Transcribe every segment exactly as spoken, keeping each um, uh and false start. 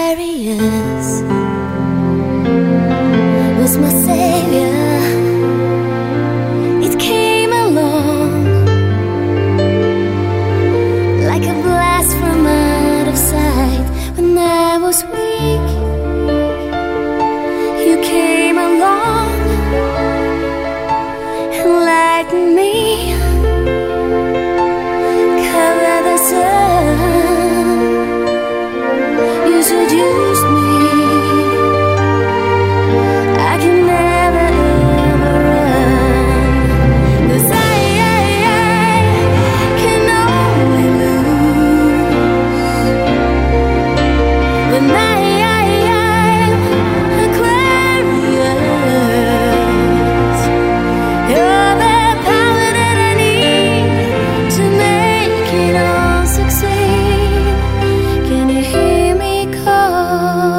Aquarius was my savior. It came along like a blast from out of sight. When I was weak, you came along and lightened me, cover the sun. You seduced me. I can never ever run, 'cause I, I, I can only lose when I, I, I'm Aquarius. You're the power that I need to make it all succeed. Can you hear me call?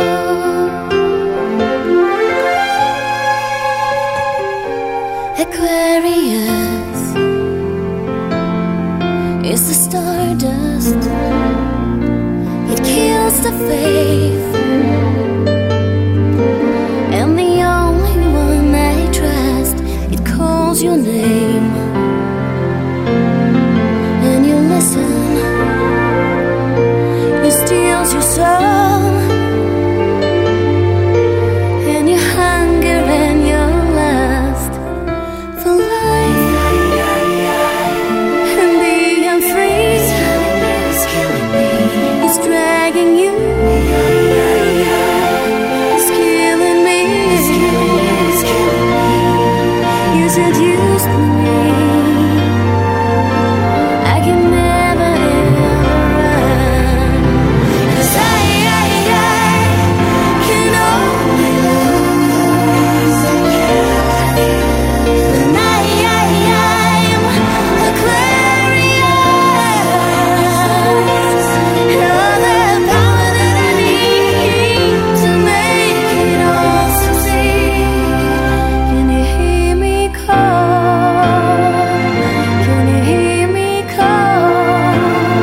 Aquarius is the stardust. It kills the faith, and the only one I trust, it calls your name, and you listen. It steals your soul, and your hunger and your lust for life and being free. It's dragging you, it's killing me. You seduced me. I can never ever run, 'cause I, I, I can only lose when I, I, I'm Aquarius. You're the power that I need to make it all succeed. Can you hear me call? Can you hear me call?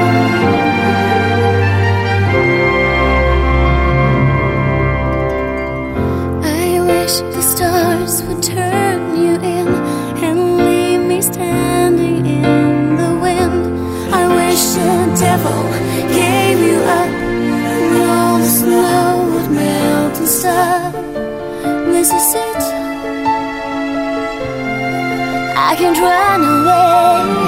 I wish the stars would turn you in and leave me standing in the wind. I wish the devil gave you up and all the snow would melt and stop. This is it. I can't run away.